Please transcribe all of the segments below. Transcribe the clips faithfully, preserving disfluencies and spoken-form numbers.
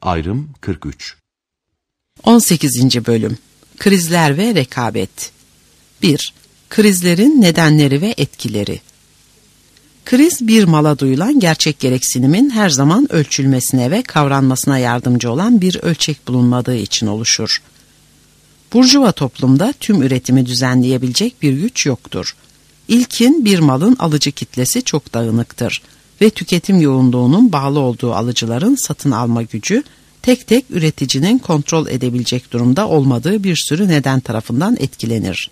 Ayrım kırk üç. on sekizinci Bölüm Krizler ve Rekabet. bir. Krizlerin nedenleri ve etkileri. Kriz, bir mala duyulan gerçek gereksinimin her zaman ölçülmesine ve kavranmasına yardımcı olan bir ölçek bulunmadığı için oluşur. Burjuva toplumda tüm üretimi düzenleyebilecek bir güç yoktur. İlkin, bir malın alıcı kitlesi çok dağınıktır ve tüketim yoğunluğunun bağlı olduğu alıcıların satın alma gücü, tek tek üreticinin kontrol edebilecek durumda olmadığı bir sürü neden tarafından etkilenir.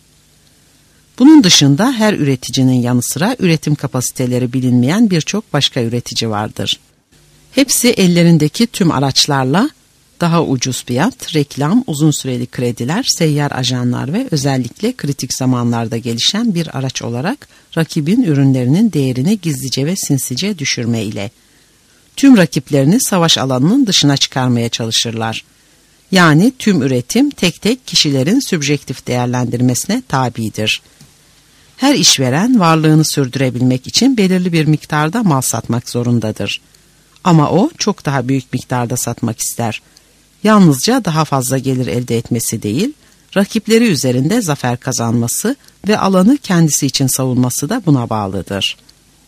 Bunun dışında her üreticinin yanı sıra üretim kapasiteleri bilinmeyen birçok başka üretici vardır. Hepsi ellerindeki tüm araçlarla daha ucuz fiyat, reklam, uzun süreli krediler, seyyar ajanlar ve özellikle kritik zamanlarda gelişen bir araç olarak rakibin ürünlerinin değerini gizlice ve sinsice düşürme ile tüm rakiplerini savaş alanının dışına çıkarmaya çalışırlar. Yani tüm üretim tek tek kişilerin sübjektif değerlendirmesine tabidir. Her işveren varlığını sürdürebilmek için belirli bir miktarda mal satmak zorundadır. Ama o çok daha büyük miktarda satmak ister. Yalnızca daha fazla gelir elde etmesi değil, rakipleri üzerinde zafer kazanması ve alanı kendisi için savunması da buna bağlıdır.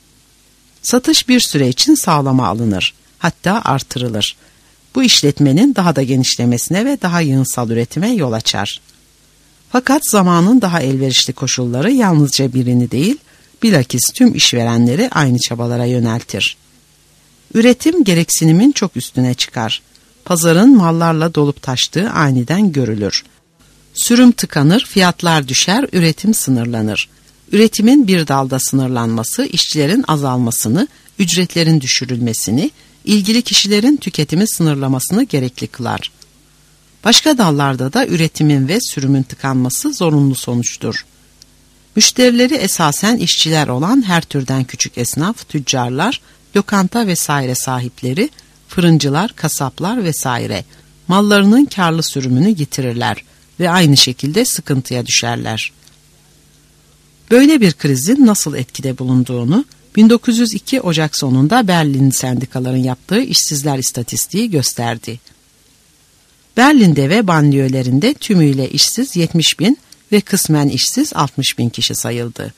Satış bir süre için sağlama alınır, hatta artırılır. Bu işletmenin daha da genişlemesine ve daha yığınsal üretime yol açar. Fakat zamanın daha elverişli koşulları yalnızca birini değil, bilakis tüm işverenleri aynı çabalara yöneltir. Üretim gereksinimin çok üstüne çıkar. Pazarın mallarla dolup taştığı aniden görülür. Sürüm tıkanır, fiyatlar düşer, üretim sınırlanır. Üretimin bir dalda sınırlanması, işçilerin azalmasını, ücretlerin düşürülmesini, ilgili kişilerin tüketimi sınırlamasını gerekli kılar. Başka dallarda da üretimin ve sürümün tıkanması zorunlu sonuçtur. Müşterileri esasen işçiler olan her türden küçük esnaf, tüccarlar, lokanta vesaire sahipleri, fırıncılar, kasaplar vesaire mallarının karlı sürümünü yitirirler ve aynı şekilde sıkıntıya düşerler. Böyle bir krizin nasıl etkide bulunduğunu bin dokuz yüz iki Ocak sonunda Berlin sendikaların yaptığı işsizler istatistiği gösterdi. Berlin'de ve banliyölerinde tümüyle işsiz yetmiş bin ve kısmen işsiz altmış bin kişi sayıldı.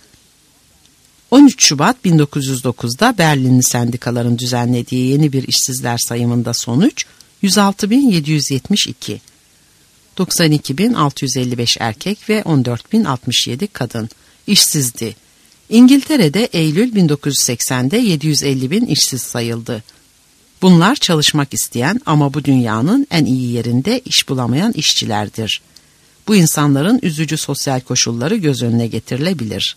on üç Şubat bin dokuz yüz dokuzda Berlinli sendikaların düzenlediği yeni bir işsizler sayımında sonuç yüz altı bin yedi yüz yetmiş iki, doksan iki bin altı yüz elli beş erkek ve on dört bin altmış yedi kadın işsizdi. İngiltere'de Eylül bin dokuz yüz seksende yedi yüz elli bin işsiz sayıldı. Bunlar çalışmak isteyen ama bu dünyanın en iyi yerinde iş bulamayan işçilerdir. Bu insanların üzücü sosyal koşulları göz önüne getirilebilir.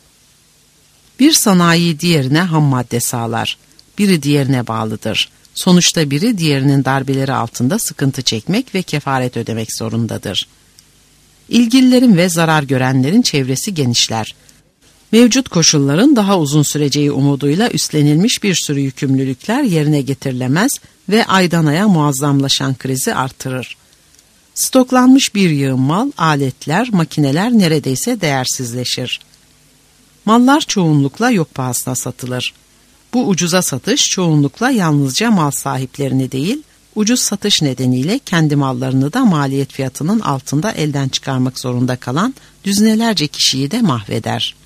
Bir sanayi diğerine ham madde sağlar. Biri diğerine bağlıdır. Sonuçta biri diğerinin darbeleri altında sıkıntı çekmek ve kefaret ödemek zorundadır. İlgililerin ve zarar görenlerin çevresi genişler. Mevcut koşulların daha uzun süreceği umuduyla üstlenilmiş bir sürü yükümlülükler yerine getirilemez ve aydan aya muazzamlaşan krizi artırır. Stoklanmış bir yığın mal, aletler, makineler neredeyse değersizleşir. Mallar çoğunlukla yok pahasına satılır. Bu ucuza satış çoğunlukla yalnızca mal sahiplerini değil, ucuz satış nedeniyle kendi mallarını da maliyet fiyatının altında elden çıkarmak zorunda kalan düzinelerce kişiyi de mahveder.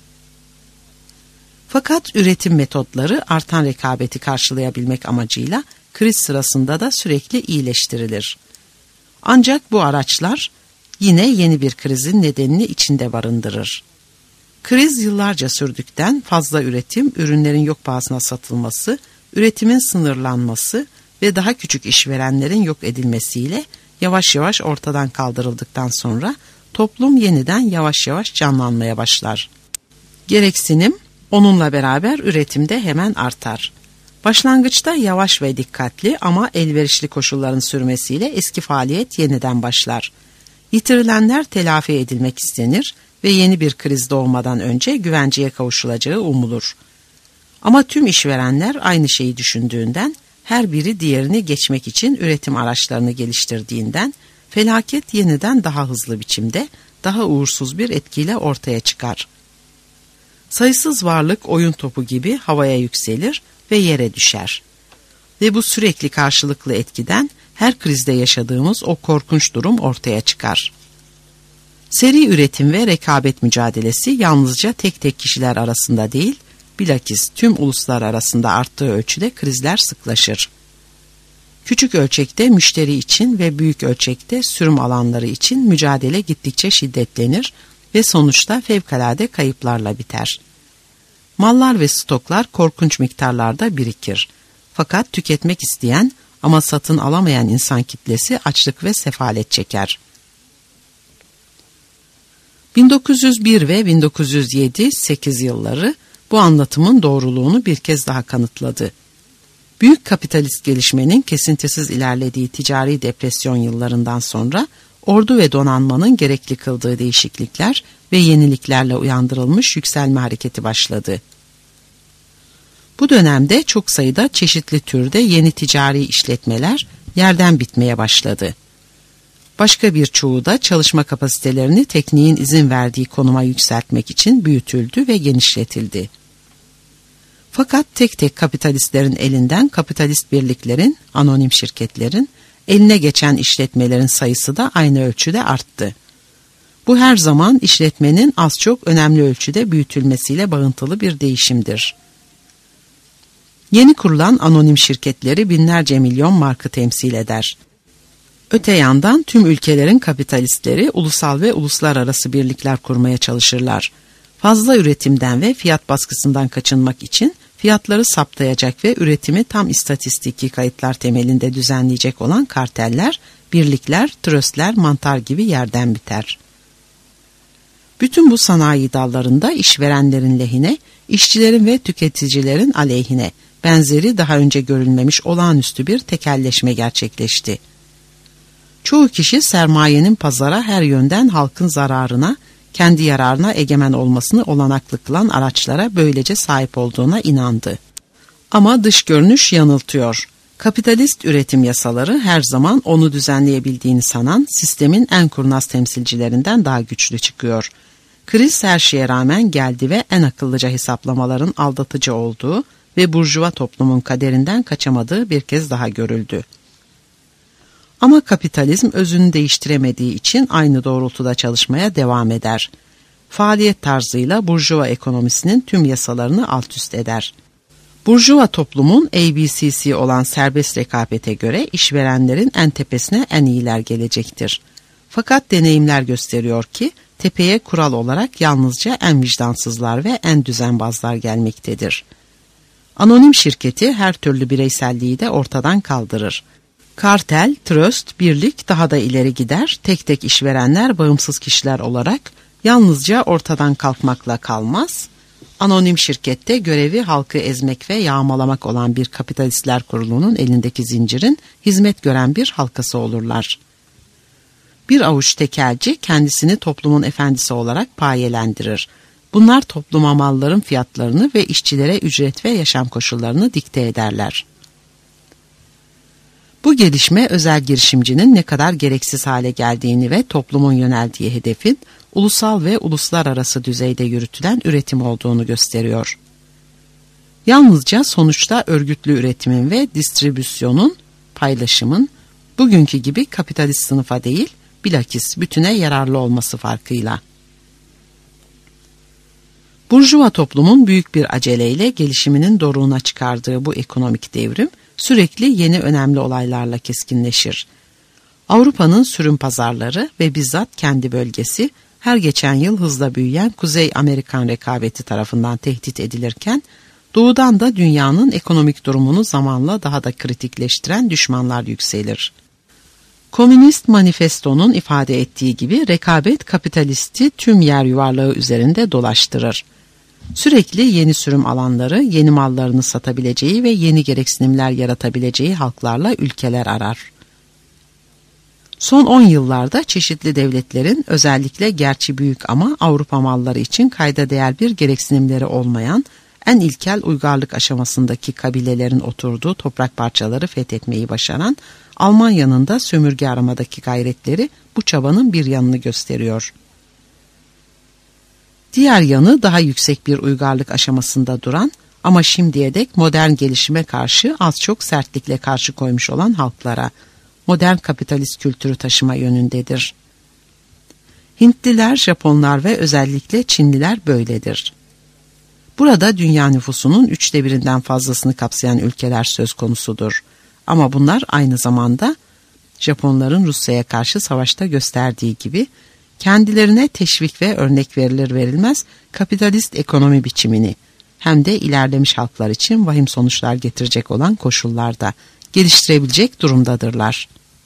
Fakat üretim metotları artan rekabeti karşılayabilmek amacıyla kriz sırasında da sürekli iyileştirilir. Ancak bu araçlar yine yeni bir krizin nedenini içinde barındırır. Kriz yıllarca sürdükten fazla üretim, ürünlerin yok pahasına satılması, üretimin sınırlanması ve daha küçük işverenlerin yok edilmesiyle yavaş yavaş ortadan kaldırıldıktan sonra toplum yeniden yavaş yavaş canlanmaya başlar. Gereksinim onunla beraber üretimde hemen artar. Başlangıçta yavaş ve dikkatli ama elverişli koşulların sürmesiyle eski faaliyet yeniden başlar. Yitirilenler telafi edilmek istenir ve yeni bir kriz doğmadan önce güvenceye kavuşulacağı umulur. Ama tüm işverenler aynı şeyi düşündüğünden, her biri diğerini geçmek için üretim araçlarını geliştirdiğinden, felaket yeniden daha hızlı biçimde, daha uğursuz bir etkiyle ortaya çıkar. Sayısız varlık oyun topu gibi havaya yükselir ve yere düşer. ve bu sürekli karşılıklı etkiden her krizde yaşadığımız o korkunç durum ortaya çıkar. Seri üretim ve rekabet mücadelesi yalnızca tek tek kişiler arasında değil, bilakis tüm uluslar arasında arttığı ölçüde krizler sıklaşır. Küçük ölçekte müşteri için ve büyük ölçekte sürüm alanları için mücadele gittikçe şiddetlenir ve sonuçta fevkalade kayıplarla biter. Mallar ve stoklar korkunç miktarlarda birikir. Fakat tüketmek isteyen ama satın alamayan insan kitlesi açlık ve sefalet çeker. bin dokuz yüz bir ve bin dokuz yüz yedi sekiz yılları bu anlatımın doğruluğunu bir kez daha kanıtladı. Büyük kapitalist gelişmenin kesintisiz ilerlediği ticari depresyon yıllarından sonra ordu ve donanmanın gerekli kıldığı değişiklikler ve yeniliklerle uyandırılmış yükselme hareketi başladı. Bu dönemde çok sayıda çeşitli türde yeni ticari işletmeler yerden bitmeye başladı. Başka bir çoğu da çalışma kapasitelerini tekniğin izin verdiği konuma yükseltmek için büyütüldü ve genişletildi. Fakat tek tek kapitalistlerin elinden kapitalist birliklerin, anonim şirketlerin, eline geçen işletmelerin sayısı da aynı ölçüde arttı. Bu her zaman işletmenin az çok önemli ölçüde büyütülmesiyle bağıntılı bir değişimdir. Yeni kurulan anonim şirketleri binlerce milyon markı temsil eder. Öte yandan tüm ülkelerin kapitalistleri ulusal ve uluslararası birlikler kurmaya çalışırlar. Fazla üretimden ve fiyat baskısından kaçınmak için fiyatları saptayacak ve üretimi tam istatistiki kayıtlar temelinde düzenleyecek olan karteller, birlikler, tröstler mantar gibi yerden biter. Bütün bu sanayi dallarında işverenlerin lehine, işçilerin ve tüketicilerin aleyhine benzeri daha önce görülmemiş olağanüstü bir tekelleşme gerçekleşti. Çoğu kişi sermayenin pazara her yönden halkın zararına, kendi yararına egemen olmasını olanaklı kılan araçlara böylece sahip olduğuna inandı. Ama dış görünüş yanıltıyor. Kapitalist üretim yasaları her zaman onu düzenleyebildiğini sanan sistemin en kurnaz temsilcilerinden daha güçlü çıkıyor. Kriz her şeye rağmen geldi ve en akıllıca hesaplamaların aldatıcı olduğu ve burjuva toplumun kaderinden kaçamadığı bir kez daha görüldü. Ama kapitalizm özünü değiştiremediği için aynı doğrultuda çalışmaya devam eder. Faaliyet tarzıyla burjuva ekonomisinin tüm yasalarını alt üst eder. Burjuva toplumun A B C C olan serbest rekabete göre işverenlerin en tepesine en iyiler gelecektir. Fakat deneyimler gösteriyor ki tepeye kural olarak yalnızca en vicdansızlar ve en düzenbazlar gelmektedir. Anonim şirketi her türlü bireyselliği de ortadan kaldırır. Kartel, tröst, birlik daha da ileri gider, tek tek işverenler bağımsız kişiler olarak yalnızca ortadan kalkmakla kalmaz, anonim şirkette görevi halkı ezmek ve yağmalamak olan bir kapitalistler kurulunun elindeki zincirin hizmet gören bir halkası olurlar. Bir avuç tekelci kendisini toplumun efendisi olarak payelendirir. Bunlar topluma malların fiyatlarını ve işçilere ücret ve yaşam koşullarını dikte ederler. Bu gelişme özel girişimcinin ne kadar gereksiz hale geldiğini ve toplumun yöneldiği hedefin ulusal ve uluslararası düzeyde yürütülen üretim olduğunu gösteriyor. Yalnızca sonuçta örgütlü üretimin ve distribüsyonun, paylaşımın bugünkü gibi kapitalist sınıfa değil, bilakis bütüne yararlı olması farkıyla. Burjuva toplumun büyük bir aceleyle gelişiminin doruğuna çıkardığı bu ekonomik devrim sürekli yeni önemli olaylarla keskinleşir. Avrupa'nın sürüm pazarları ve bizzat kendi bölgesi her geçen yıl hızla büyüyen Kuzey Amerikan rekabeti tarafından tehdit edilirken, doğudan da dünyanın ekonomik durumunu zamanla daha da kritikleştiren düşmanlar yükselir. Komünist Manifesto'nun ifade ettiği gibi rekabet kapitalisti tüm yer yuvarlağı üzerinde dolaştırır. Sürekli yeni sürüm alanları, yeni mallarını satabileceği ve yeni gereksinimler yaratabileceği halklarla ülkeler arar. Son on yıllarda çeşitli devletlerin özellikle gerçi büyük ama Avrupa malları için kayda değer bir gereksinimleri olmayan en ilkel uygarlık aşamasındaki kabilelerin oturduğu toprak parçaları fethetmeyi başaran Almanya'nın da sömürge aramadaki gayretleri bu çabanın bir yanını gösteriyor. Diğer yanı daha yüksek bir uygarlık aşamasında duran Ama şimdiye dek modern gelişime karşı az çok sertlikle karşı koymuş olan halklara modern kapitalist kültürü taşıma yönündedir. Hintliler, Japonlar ve özellikle Çinliler böyledir. Burada dünya nüfusunun üçte birinden fazlasını kapsayan ülkeler söz konusudur. Ama bunlar aynı zamanda Japonların Rusya'ya karşı savaşta gösterdiği gibi kendilerine teşvik ve örnek verilir verilmez kapitalist ekonomi biçimini hem de ilerlemiş halklar için vahim sonuçlar getirecek olan koşullarda geliştirebilecek durumdadırlar.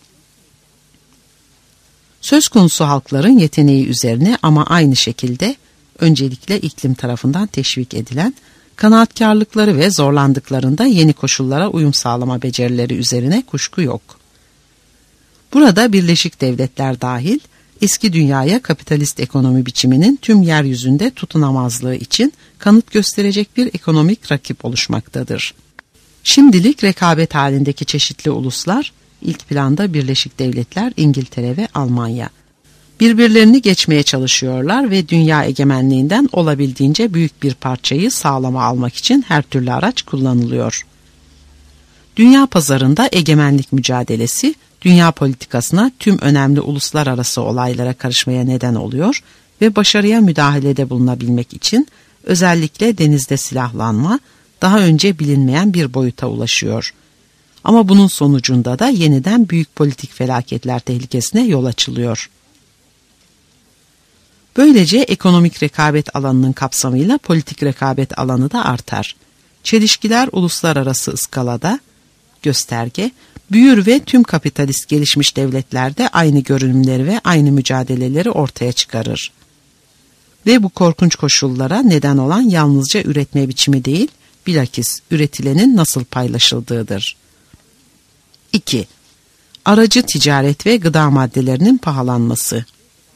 Söz konusu halkların yeteneği üzerine ama aynı şekilde öncelikle iklim tarafından teşvik edilen kanaatkarlıkları ve zorlandıklarında yeni koşullara uyum sağlama becerileri üzerine kuşku yok. Burada Birleşik Devletler dahil eski dünyaya kapitalist ekonomi biçiminin tüm yeryüzünde tutunamazlığı için kanıt gösterecek bir ekonomik rakip oluşmaktadır. Şimdilik rekabet halindeki çeşitli uluslar, ilk planda Birleşik Devletler, İngiltere ve Almanya. Birbirlerini geçmeye çalışıyorlar ve dünya egemenliğinden olabildiğince büyük bir parçayı sağlama almak için her türlü araç kullanılıyor. Dünya pazarında egemenlik mücadelesi, dünya politikasına tüm önemli uluslararası olaylara karışmaya neden oluyor ve başarıya müdahalede bulunabilmek için özellikle denizde silahlanma daha önce bilinmeyen bir boyuta ulaşıyor. Ama bunun sonucunda da yeniden büyük politik felaketler tehlikesine yol açılıyor. Böylece ekonomik rekabet alanının kapsamıyla politik rekabet alanı da artar. Çelişkiler uluslararası ıskalada, gösterge, büyür ve tüm kapitalist gelişmiş devletlerde aynı görünümleri ve aynı mücadeleleri ortaya çıkarır. Ve bu korkunç koşullara neden olan yalnızca üretme biçimi değil, bilakis üretilenin nasıl paylaşıldığıdır. iki. Aracı ticaret ve gıda maddelerinin pahalanması.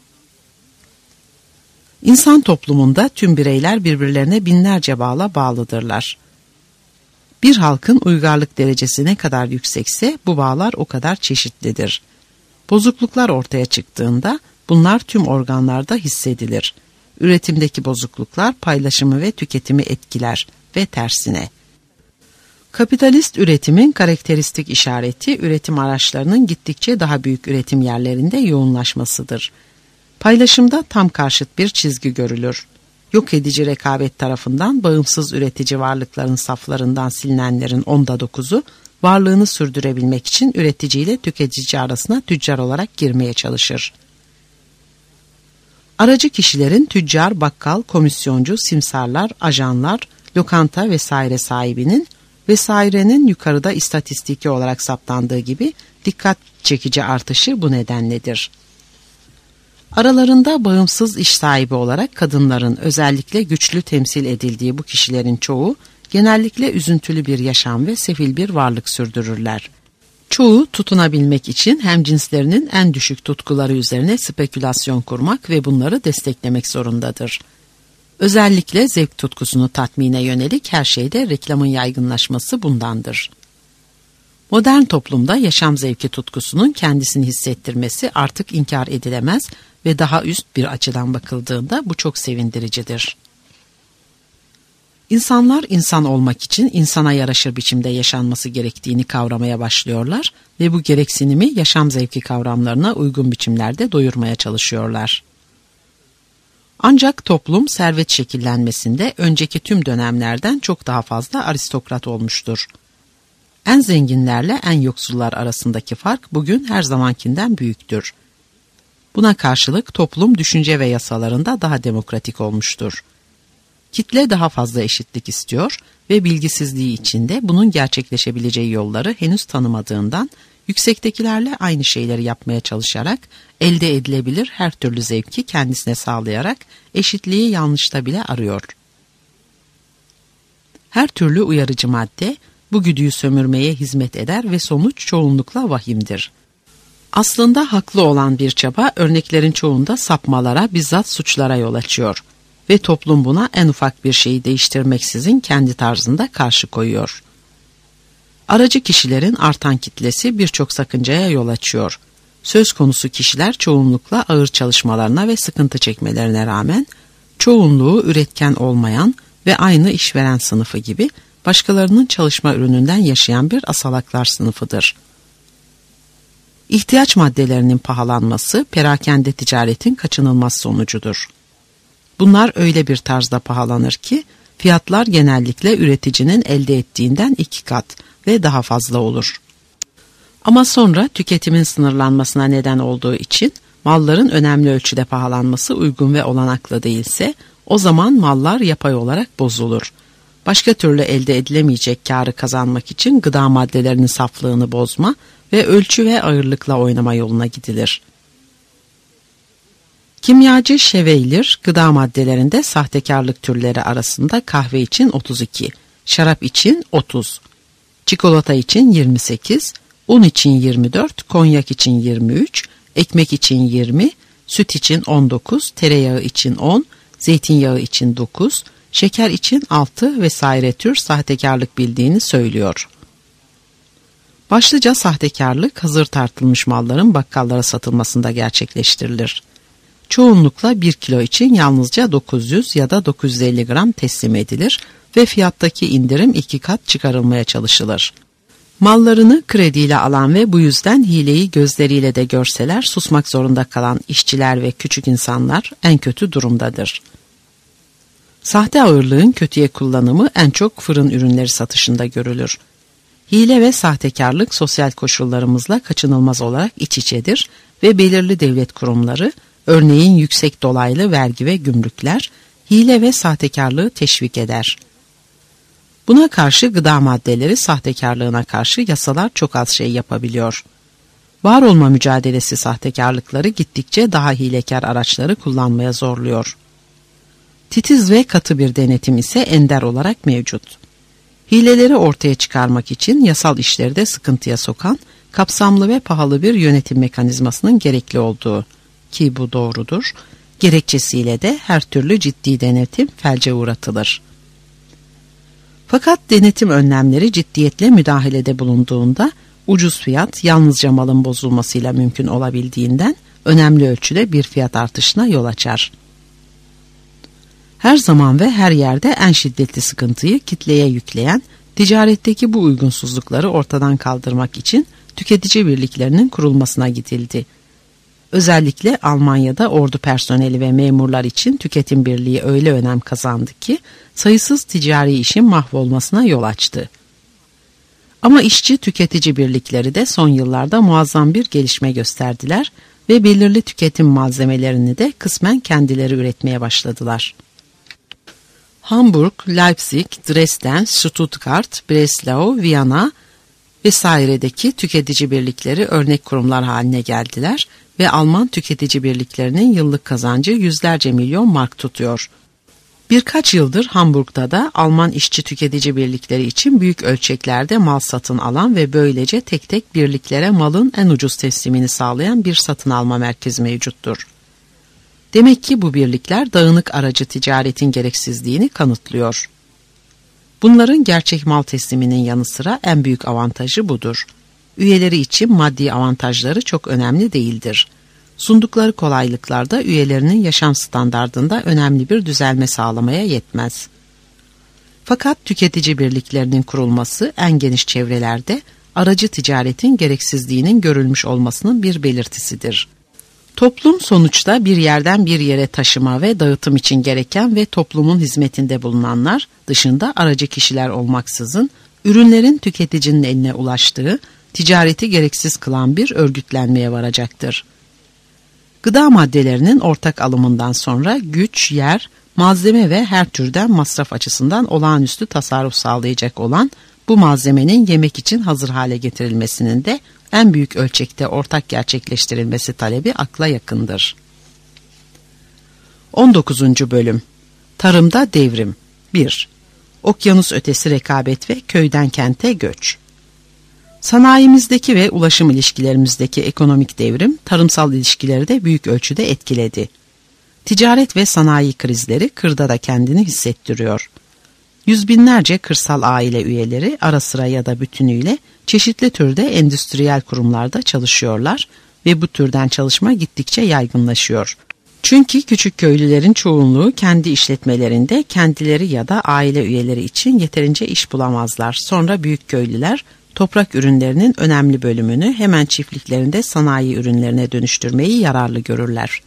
İnsan toplumunda tüm bireyler birbirlerine binlerce bağla bağlıdırlar. Bir halkın uygarlık derecesi ne kadar yüksekse bu bağlar o kadar çeşitlidir. Bozukluklar ortaya çıktığında bunlar tüm organlarda hissedilir. Üretimdeki bozukluklar paylaşımı ve tüketimi etkiler ve tersine. Kapitalist üretimin karakteristik işareti üretim araçlarının gittikçe daha büyük üretim yerlerinde yoğunlaşmasıdır. Paylaşımda tam karşıt bir çizgi görülür. Yok edici rekabet tarafından bağımsız üretici varlıkların saflarından silinenlerin onda dokuzu varlığını sürdürebilmek için üretici ile tüketici arasına tüccar olarak girmeye çalışır. Aracı kişilerin tüccar, bakkal, komisyoncu, simsarlar, ajanlar, lokanta vesaire sahibinin vesairenin yukarıda istatistiki olarak saptandığı gibi dikkat çekici artışı bu nedenledir. Aralarında bağımsız iş sahibi olarak kadınların özellikle güçlü temsil edildiği bu kişilerin çoğu genellikle üzüntülü bir yaşam ve sefil bir varlık sürdürürler. Çoğu tutunabilmek için hemcinslerinin en düşük tutkuları üzerine spekülasyon kurmak ve bunları desteklemek zorundadır. Özellikle zevk tutkusunu tatmine yönelik her şeyde reklamın yaygınlaşması bundandır. Modern toplumda yaşam zevki tutkusunun kendisini hissettirmesi artık inkar edilemez ve daha üst bir açıdan bakıldığında bu çok sevindiricidir. İnsanlar insan olmak için insana yaraşır biçimde yaşanması gerektiğini kavramaya başlıyorlar ve bu gereksinimi yaşam zevki kavramlarına uygun biçimlerde doyurmaya çalışıyorlar. Ancak toplum servet şekillenmesinde önceki tüm dönemlerden çok daha fazla aristokrat olmuştur. En zenginlerle en yoksullar arasındaki fark bugün her zamankinden büyüktür. Buna karşılık toplum düşünce ve yasalarında daha demokratik olmuştur. Kitle daha fazla eşitlik istiyor ve bilgisizliği içinde bunun gerçekleşebileceği yolları henüz tanımadığından yüksektekilerle aynı şeyleri yapmaya çalışarak elde edilebilir her türlü zevki kendisine sağlayarak eşitliği yanlışta bile arıyor. Her türlü uyarıcı madde bu güdüyü sömürmeye hizmet eder ve sonuç çoğunlukla vahimdir. Aslında haklı olan bir çaba örneklerin çoğunda sapmalara, bizzat suçlara yol açıyor ve toplum buna en ufak bir şeyi değiştirmeksizin kendi tarzında karşı koyuyor. Aracı kişilerin artan kitlesi birçok sakıncaya yol açıyor. Söz konusu kişiler çoğunlukla ağır çalışmalarına ve sıkıntı çekmelerine rağmen çoğunluğu üretken olmayan ve aynı işveren sınıfı gibi başkalarının çalışma ürününden yaşayan bir asalaklar sınıfıdır. İhtiyaç maddelerinin pahalanması perakende ticaretin kaçınılmaz sonucudur. Bunlar öyle bir tarzda pahalanır ki fiyatlar genellikle üreticinin elde ettiğinden iki kat ve daha fazla olur. Ama sonra tüketimin sınırlanmasına neden olduğu için malların önemli ölçüde pahalanması uygun ve olanaklı değilse o zaman mallar yapay olarak bozulur. Başka türlü elde edilemeyecek kârı kazanmak için gıda maddelerinin saflığını bozma ve ölçü ve ağırlıkla oynama yoluna gidilir. Kimyacı Şeveylir, gıda maddelerinde sahtekarlık türleri arasında kahve için otuz iki, şarap için otuz, çikolata için yirmi sekiz, un için yirmi dört, konyak için yirmi üç, ekmek için yirmi, süt için on dokuz, tereyağı için on, zeytinyağı için dokuz, şeker için altı vesaire tür sahtekarlık bildiğini söylüyor. Başlıca sahtekarlık hazır tartılmış malların bakkallara satılmasında gerçekleştirilir. Çoğunlukla bir kilo için yalnızca dokuz yüz ya da dokuz yüz elli gram teslim edilir ve fiyattaki indirim iki kat çıkarılmaya çalışılır. Mallarını krediyle alan ve bu yüzden hileyi gözleriyle de görseler susmak zorunda kalan işçiler ve küçük insanlar en kötü durumdadır. Sahte ağırlığın kötüye kullanımı en çok fırın ürünleri satışında görülür. Hile ve sahtekarlık sosyal koşullarımızla kaçınılmaz olarak iç içedir ve belirli devlet kurumları, örneğin yüksek dolaylı vergi ve gümrükler, hile ve sahtekarlığı teşvik eder. Buna karşı gıda maddeleri sahtekarlığına karşı yasalar çok az şey yapabiliyor. Var olma mücadelesi sahtekarlıkları gittikçe daha hilekar araçları kullanmaya zorluyor. Titiz ve katı bir denetim ise ender olarak mevcut. Hileleri ortaya çıkarmak için yasal işleri de sıkıntıya sokan, kapsamlı ve pahalı bir yönetim mekanizmasının gerekli olduğu, ki bu doğrudur, gerekçesiyle de her türlü ciddi denetim felce uğratılır. Fakat denetim önlemleri ciddiyetle müdahalede bulunduğunda ucuz fiyat yalnızca malın bozulmasıyla mümkün olabildiğinden önemli ölçüde bir fiyat artışına yol açar. Her zaman ve her yerde en şiddetli sıkıntıyı kitleye yükleyen, ticaretteki bu uygunsuzlukları ortadan kaldırmak için tüketici birliklerinin kurulmasına gidildi. Özellikle Almanya'da ordu personeli ve memurlar için tüketim birliği öyle önem kazandı ki sayısız ticari işin mahvolmasına yol açtı. Ama işçi tüketici birlikleri de son yıllarda muazzam bir gelişme gösterdiler ve belirli tüketim malzemelerini de kısmen kendileri üretmeye başladılar. Hamburg, Leipzig, Dresden, Stuttgart, Breslau, Viyana vesairedeki tüketici birlikleri örnek kurumlar haline geldiler ve Alman tüketici birliklerinin yıllık kazancı yüzlerce milyon mark tutuyor. Birkaç yıldır Hamburg'da da Alman işçi tüketici birlikleri için büyük ölçeklerde mal satın alan ve böylece tek tek birliklere malın en ucuz teslimini sağlayan bir satın alma merkezi mevcuttur. Demek ki bu birlikler dağınık aracı ticaretin gereksizliğini kanıtlıyor. Bunların gerçek mal tesliminin yanı sıra en büyük avantajı budur. Üyeleri için maddi avantajları çok önemli değildir. Sundukları kolaylıklarda üyelerinin yaşam standardında önemli bir düzelme sağlamaya yetmez. Fakat tüketici birliklerinin kurulması en geniş çevrelerde aracı ticaretin gereksizliğinin görülmüş olmasının bir belirtisidir. Toplum sonuçta bir yerden bir yere taşıma ve dağıtım için gereken ve toplumun hizmetinde bulunanlar dışında aracı kişiler olmaksızın ürünlerin tüketicinin eline ulaştığı, ticareti gereksiz kılan bir örgütlenmeye varacaktır. Gıda maddelerinin ortak alımından sonra güç, yer, malzeme ve her türden masraf açısından olağanüstü tasarruf sağlayacak olan bu malzemenin yemek için hazır hale getirilmesinin de en büyük ölçekte ortak gerçekleştirilmesi talebi akla yakındır. on dokuzuncu Bölüm Tarımda Devrim bir. Okyanus ötesi rekabet ve köyden kente göç. Sanayimizdeki ve ulaşım ilişkilerimizdeki ekonomik devrim tarımsal ilişkileri de büyük ölçüde etkiledi. Ticaret ve sanayi krizleri kırda da kendini hissettiriyor. Yüz binlerce kırsal aile üyeleri ara sıra ya da bütünüyle çeşitli türde endüstriyel kurumlarda çalışıyorlar ve bu türden çalışma gittikçe yaygınlaşıyor. Çünkü küçük köylülerin çoğunluğu kendi işletmelerinde kendileri ya da aile üyeleri için yeterince iş bulamazlar. Sonra büyük köylüler toprak ürünlerinin önemli bölümünü hemen çiftliklerinde sanayi ürünlerine dönüştürmeyi yararlı görürler.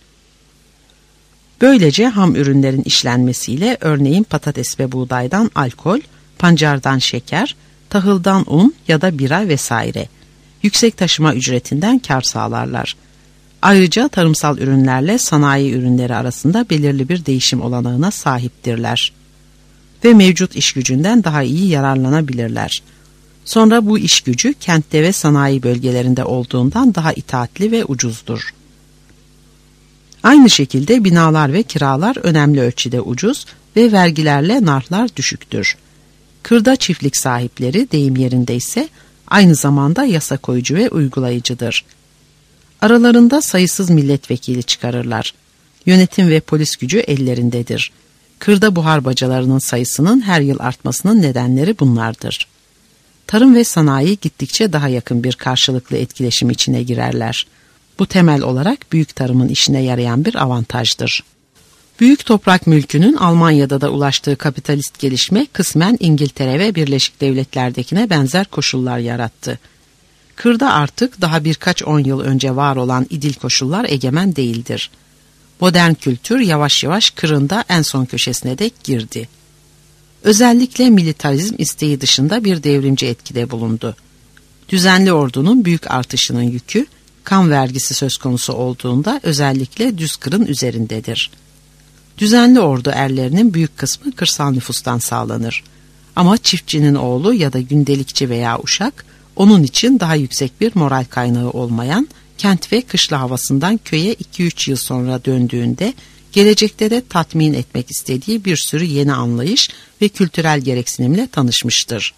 Böylece ham ürünlerin işlenmesiyle örneğin patates ve buğdaydan alkol, pancardan şeker, tahıldan un ya da bira vesaire yüksek taşıma ücretinden kar sağlarlar. Ayrıca tarımsal ürünlerle sanayi ürünleri arasında belirli bir değişim olanağına sahiptirler ve mevcut iş gücünden daha iyi yararlanabilirler. Sonra bu iş gücü kentte ve sanayi bölgelerinde olduğundan daha itaatli ve ucuzdur. Aynı şekilde binalar ve kiralar önemli ölçüde ucuz ve vergilerle narlar düşüktür. Kırda çiftlik sahipleri deyim yerinde ise aynı zamanda yasa koyucu ve uygulayıcıdır. Aralarında sayısız milletvekili çıkarırlar. Yönetim ve polis gücü ellerindedir. Kırda buhar bacalarının sayısının her yıl artmasının nedenleri bunlardır. Tarım ve sanayi gittikçe daha yakın bir karşılıklı etkileşim içine girerler. Bu temel olarak büyük tarımın işine yarayan bir avantajdır. Büyük toprak mülkünün Almanya'da da ulaştığı kapitalist gelişme kısmen İngiltere ve Birleşik Devletler'dekine benzer koşullar yarattı. Kırda artık daha birkaç on yıl önce var olan idil koşullar egemen değildir. Modern kültür yavaş yavaş kırında en son köşesine dek girdi. Özellikle militarizm isteği dışında bir devrimci etkide bulundu. Düzenli ordunun büyük artışının yükü, kan vergisi söz konusu olduğunda özellikle düz kırın üzerindedir. Düzenli ordu erlerinin büyük kısmı kırsal nüfustan sağlanır. Ama çiftçinin oğlu ya da gündelikçi veya uşak, onun için daha yüksek bir moral kaynağı olmayan, kent ve kışla havasından köye iki üç yıl sonra döndüğünde, gelecekte de tatmin etmek istediği bir sürü yeni anlayış ve kültürel gereksinimle tanışmıştır.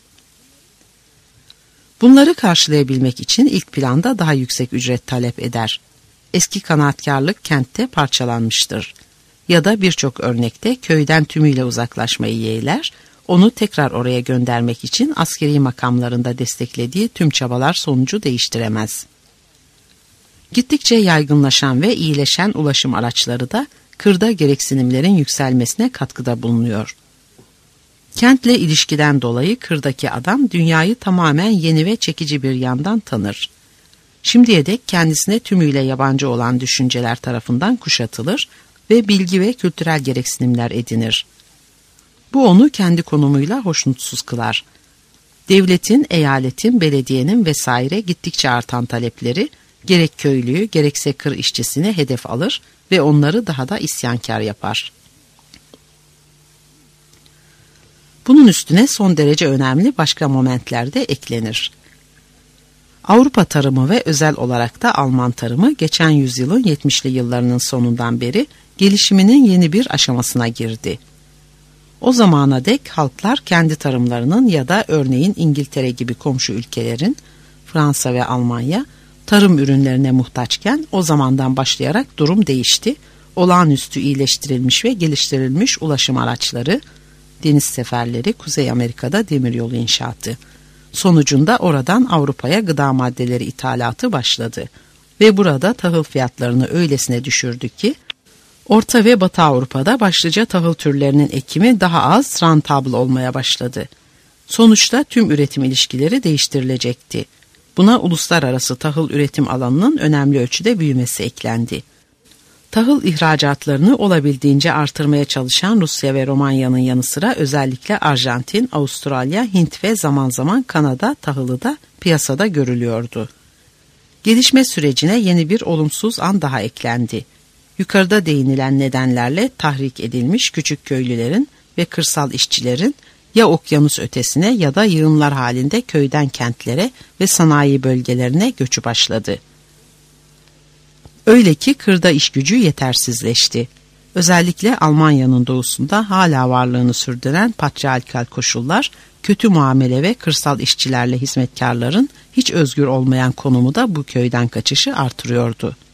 Bunları karşılayabilmek için ilk planda daha yüksek ücret talep eder. Eski kanaatkarlık kentte parçalanmıştır. Ya da birçok örnekte köyden tümüyle uzaklaşmayı yeğler, onu tekrar oraya göndermek için askeri makamlarında desteklediği tüm çabalar sonucu değiştiremez. Gittikçe yaygınlaşan ve iyileşen ulaşım araçları da kırda gereksinimlerin yükselmesine katkıda bulunuyor. Kentle ilişkiden dolayı kırdaki adam dünyayı tamamen yeni ve çekici bir yandan tanır. Şimdiye dek kendisine tümüyle yabancı olan düşünceler tarafından kuşatılır ve bilgi ve kültürel gereksinimler edinir. Bu onu kendi konumuyla hoşnutsuz kılar. Devletin, eyaletin, belediyenin vesaire gittikçe artan talepleri gerek köylüyü gerekse kır işçisini hedef alır ve onları daha da isyankar yapar. Bunun üstüne son derece önemli başka momentler de eklenir. Avrupa tarımı ve özel olarak da Alman tarımı geçen yüzyılın yetmişli yıllarının sonundan beri gelişiminin yeni bir aşamasına girdi. O zamana dek halklar kendi tarımlarının ya da örneğin İngiltere gibi komşu ülkelerin, Fransa ve Almanya, tarım ürünlerine muhtaçken o zamandan başlayarak durum değişti. Olağanüstü iyileştirilmiş ve geliştirilmiş ulaşım araçları, deniz seferleri, Kuzey Amerika'da demiryolu inşaatı. Sonucunda oradan Avrupa'ya gıda maddeleri ithalatı başladı. Ve burada tahıl fiyatlarını öylesine düşürdü ki, Orta ve Batı Avrupa'da başlıca tahıl türlerinin ekimi daha az rentable olmaya başladı. Sonuçta tüm üretim ilişkileri değiştirilecekti. Buna uluslararası tahıl üretim alanının önemli ölçüde büyümesi eklendi. Tahıl ihracatlarını olabildiğince artırmaya çalışan Rusya ve Romanya'nın yanı sıra özellikle Arjantin, Avustralya, Hint ve zaman zaman Kanada tahılı da piyasada görülüyordu. Gelişme sürecine yeni bir olumsuz an daha eklendi. Yukarıda değinilen nedenlerle tahrik edilmiş küçük köylülerin ve kırsal işçilerin ya okyanus ötesine ya da yığınlar halinde köyden kentlere ve sanayi bölgelerine göçü başladı. Öyle ki kırda iş gücü yetersizleşti. Özellikle Almanya'nın doğusunda hala varlığını sürdüren patriarkal koşullar, kötü muamele ve kırsal işçilerle hizmetkarların hiç özgür olmayan konumu da bu köyden kaçışı artırıyordu.